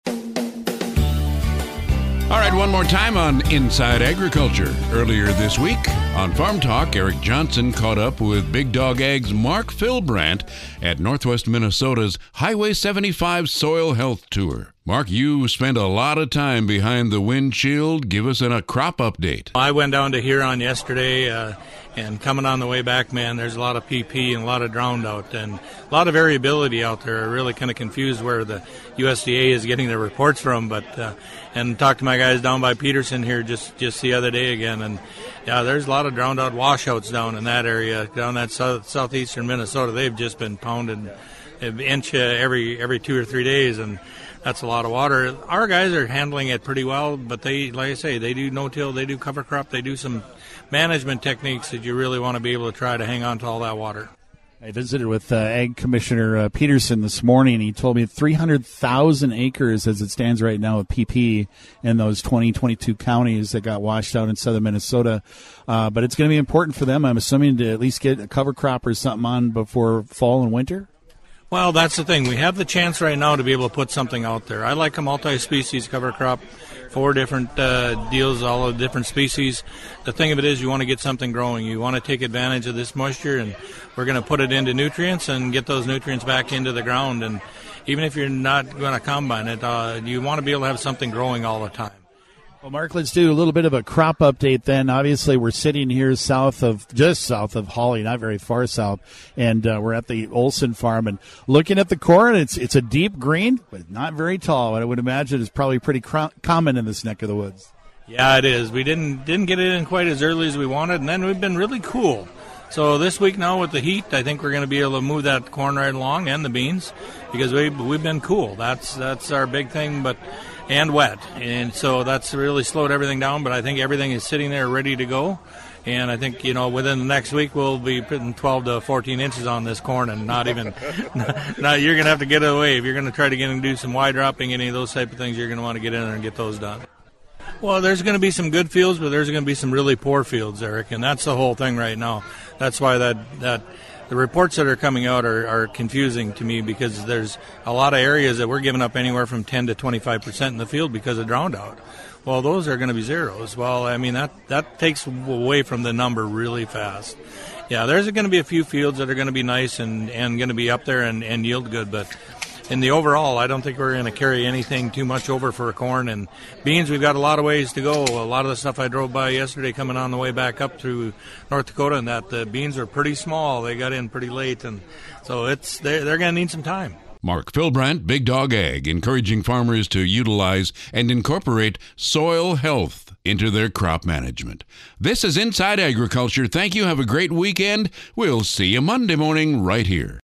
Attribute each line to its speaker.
Speaker 1: All right, one more time on Inside Agriculture. Earlier this week on Farm Talk, Eric Johnson caught up with Big Dog Ag's Mark Philbrandt at Northwest Minnesota's Highway 75 Soil Health Tour. Mark, you spent a lot of time behind the windshield. Give us a crop update.
Speaker 2: I went down to Huron yesterday, and coming on the way back, man, there's a lot of PP and a lot of drowned out and a lot of variability out there. I'm really kind of confused where the USDA is getting their reports from, but and talked to my guys down by Peterson here just the other day again, and yeah, there's a lot of drowned out washouts down in that area, down that southeastern Minnesota. They've just been pounding an inch every 2 or 3 days, and that's a lot of water. Our guys are handling it pretty well, but they, like I say, they do no-till, they do cover crop, they do some management techniques that you really want to be able to try to hang on to all that water.
Speaker 3: I visited with Ag Commissioner Peterson this morning. He told me 300,000 acres as it stands right now with PP in those 2022 counties that got washed out in southern Minnesota. But it's going to be important for them, I'm assuming, to at least get a cover crop or something on before fall and winter?
Speaker 2: Well, that's the thing. We have the chance right now to be able to put something out there. I like a multi-species cover crop, 4 different deals, all of different species. The thing of it is you want to get something growing. You want to take advantage of this moisture, and we're going to put it into nutrients and get those nutrients back into the ground. And even if you're not going to combine it, you want to be able to have something growing all the time.
Speaker 3: Well, Mark, let's do a little bit of a crop update then. Obviously, we're sitting here just south of Hawley, not very far south, and we're at the Olson farm and looking at the corn. It's a deep green, but not very tall. And I would imagine it's probably pretty common in this neck of the woods.
Speaker 2: Yeah, it is. We didn't get it in quite as early as we wanted, and then we've been really cool. So this week now with the heat, I think we're going to be able to move that corn right along and the beans because we've been cool. That's our big thing, and wet, and so that's really slowed everything down, but I think everything is sitting there ready to go, and I think, within the next week we'll be putting 12 to 14 inches on this corn, and not even, now you're going to have to get away. If you're going to try to get and do some wide dropping, any of those type of things, you're going to want to get in there and get those done. Well, there's going to be some good fields, but there's going to be some really poor fields, Eric, and that's the whole thing right now. That's why that the reports that are coming out are confusing to me because there's a lot of areas that we're giving up anywhere from 10 to 25% in the field because of drowned out. Well, those are going to be zeros. Well, I mean, that takes away from the number really fast. Yeah, there's going to be a few fields that are going to be nice and going to be up there and yield good, but in the overall, I don't think we're going to carry anything too much over for corn. And beans, we've got a lot of ways to go. A lot of the stuff I drove by yesterday coming on the way back up through North Dakota, and that the beans are pretty small. They got in pretty late, and so they're going to need some time.
Speaker 1: Mark Philbrandt, Big Dog Ag, encouraging farmers to utilize and incorporate soil health into their crop management. This is Inside Agriculture. Thank you. Have a great weekend. We'll see you Monday morning right here.